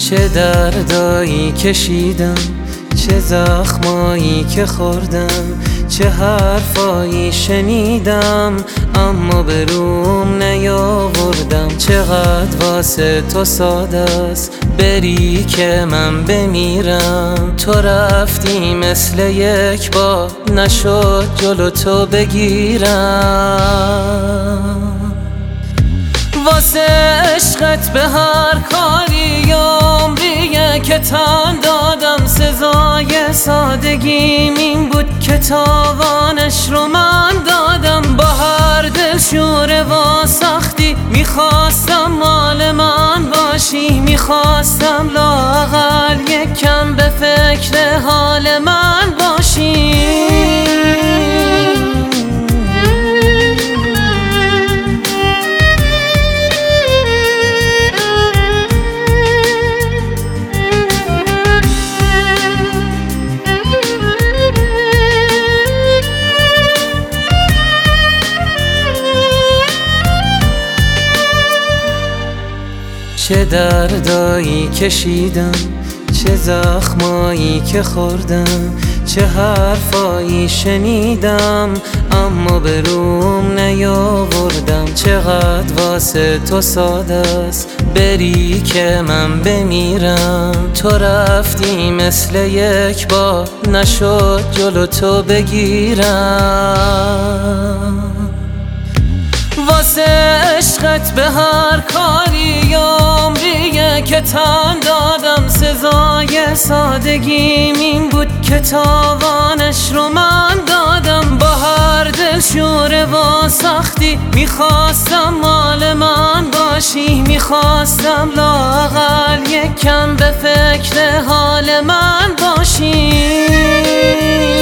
چه دردایی کشیدم، چه زخمایی که خوردم، چه حرفایی شنیدم اما به روم نیاوردم. چقدر واسه تو ساده است بری که من بمیرم. تو رفتی مثل یک بار نشد جلو تو بگیرم. واسه عشقت به هر کاری عمریه که تن دادم. سزای سادگیم این بود که تاوانش رو من دادم. با هر دلشوره و سختی میخواستم مال من باشی. میخواستم لااقل یک کم به فکر حال من باشی. چه دردایی کشیدم، چه زخمایی که خوردم، چه حرفایی شنیدم اما به روم نیاوردم. چقدر واسه تو ساده است بری که من بمیرم. تو رفتی مثل یک بار نشد جلو تو بگیرم. واسه عشقت به هر کاری عمریه که تن دادم. سزای سادگیم این بود که تاوانش رو من دادم. با هر دلشوره و سختی میخواستم مال من باشی. میخواستم لااقل یک کم به فکر حال من باشی.